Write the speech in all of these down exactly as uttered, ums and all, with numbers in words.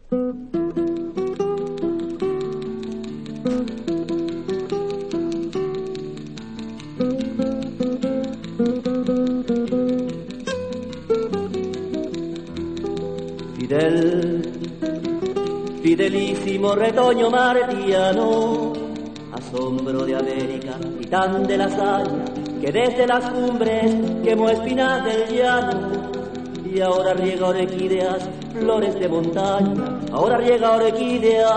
Fidel, fidelísimo retoño martiano, asombro de América, titán de la hazaña, que desde las cumbres quemó espinas del llano, y ahora riega orquídeas, flores de montaña, ahora riega orquídeas,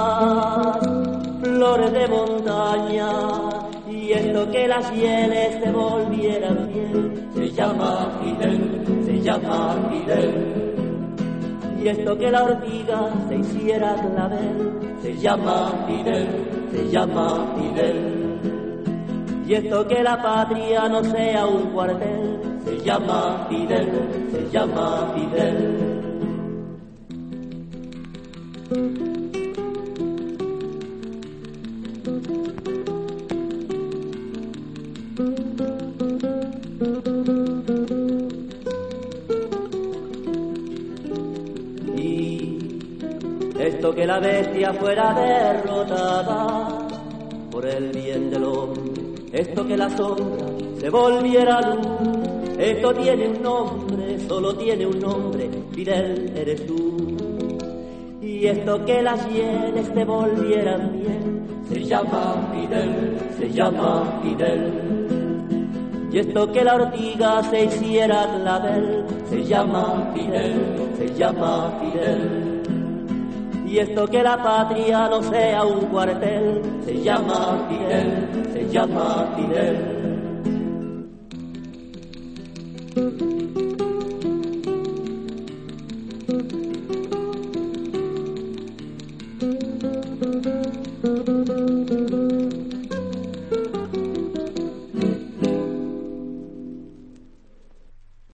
flores de montaña, y esto que las hieles se volvieran miel, se llama Fidel, se llama Fidel. Y esto que la ortiga se hiciera clavel, se llama Fidel, se llama Fidel. Y esto que la patria no sea un cuartel, se llama Fidel, se llama Fidel. Esto que la bestia fuera derrotada por el bien del hombre, esto que la sombra se volviera luz, esto tiene un nombre, solo tiene un nombre, Fidel eres tú. Y esto que las hieles se volvieran bien, se llama Fidel, se llama Fidel. Y esto que la ortiga se hiciera clavel, se llama Fidel, se llama Fidel. Y esto que la patria no sea un cuartel, se llama Fidel, se llama Fidel.